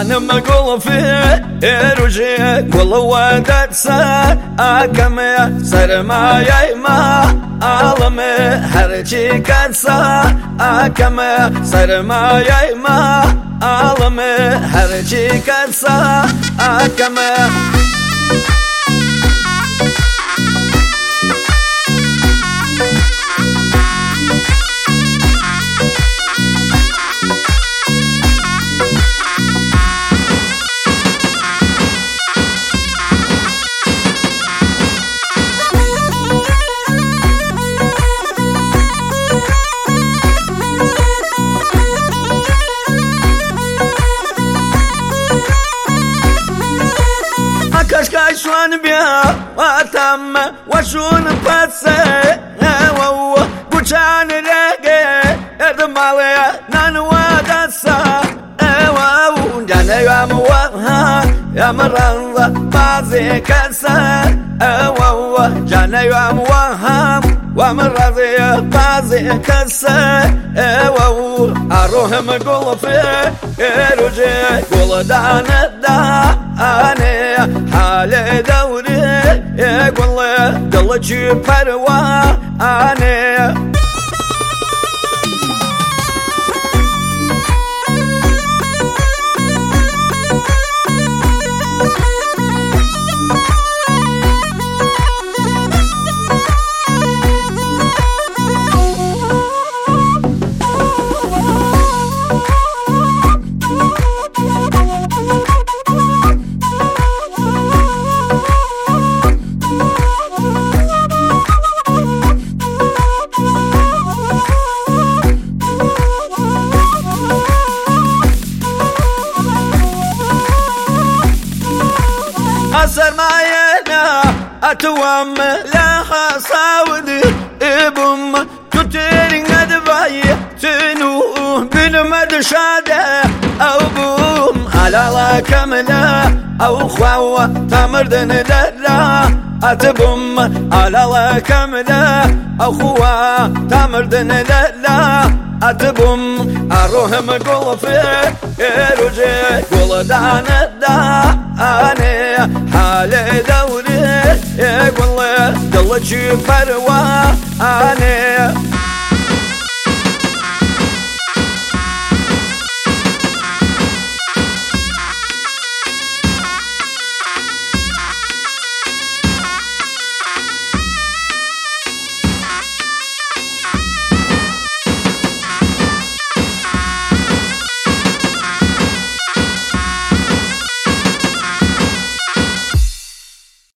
أنا ما قول في رجي قول ودت سا أكم سر ما يما عالم هرجي كنسا أكم سر ما يما عالم هرجي كنسا أكم كشكشوان بيا واتم وشون بسي وو بوشان رجع ادمالي نانوا دسا وو جانا يا موها يا مرانزا بازي كسا وو جانا يا موها ومرازي بازي كسا وو اروح مقول في رجع قول دانا دا أنا حال دوري يقول قلتي بروا أنا سرماينا أتوام لها صاودي إبم تترين أدباي تنو بنمد شادة أو بوم على لا كملا أو خواوة تمردن للا أتبم على لا كملا أو خواوة تمردن للا أتبم أروح مقول في رجع قول دانا دا أنا حال دوري يقول قلتي بروا أنا